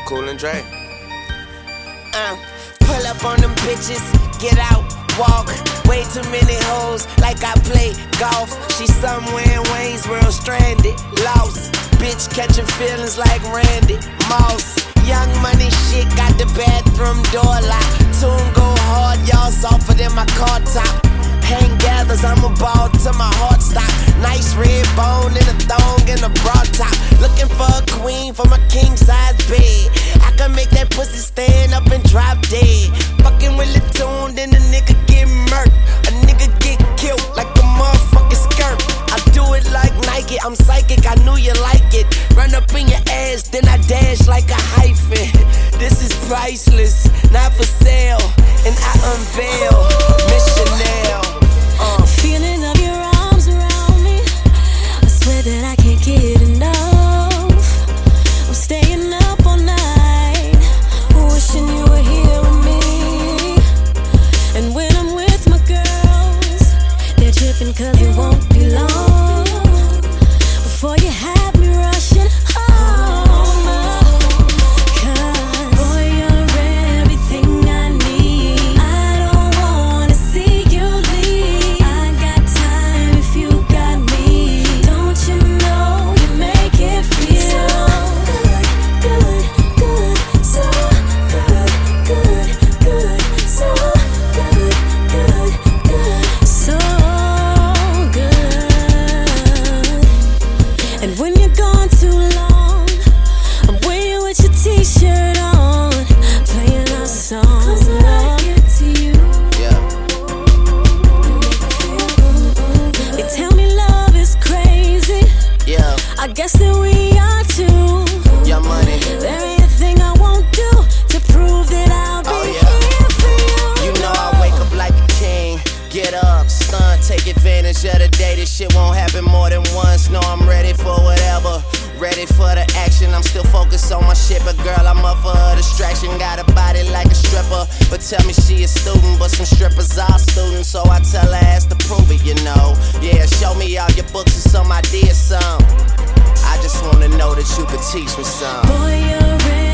Cool and Dre. Pull up on them bitches, get out, walk. Way too many hoes, like I play golf. She somewhere in Waynesboro, stranded, lost. Bitch catching feelings like Randy Moss. Young money shit, got the bathroom door locked. Tune go hard, y'all softer than my car top. Hang gathers, I'm a ball till my heart stop. Nice red bone and a thong and a bra top. Looking for a queen for my king size bed. I can make that pussy stand up and drop dead. Fucking with the tune, then the nigga get murked. A nigga get killed like a motherfucking skirt. I do it like Nike, I'm psychic, I knew you like it. Run up in your ass, then I dash like a hyphen. This is priceless, not for sale. And I unveil Miss Chanel. Feeling of your arms around me, I swear that I can't get enough. I'm staying up all night, wishing you were here with me. And when I'm with my girls, they're tripping cause it won't be long before you have me rushing home. Cause boy, you're everything I need. I don't wanna see you leave. I got time if you got me. Don't you know you make it feel so good, good, good, so good, good, good, so good, good, good, so good. And when you're gone too long, I'm waiting with your t-shirt on, playing our song. Cause when I get to you, Yeah. they tell me love is crazy. Yeah. I guess that we are too. Your money. There ain't a thing I won't do to prove that I'll be Oh, yeah. here for you. You know I wake up like a king. Get up, stunt, take advantage of the day. This shit won't happen more than once. No, I'm ready for whatever. Ready for the action. I'm still focused on my shit, but girl, I'm up for a distraction. Got a body like a stripper, but tell me she a student. But some strippers are students, so I tell her ass to prove it, you know. Yeah, show me all your books and some ideas, some. I just wanna know that you could teach me some. Boy, you're ready.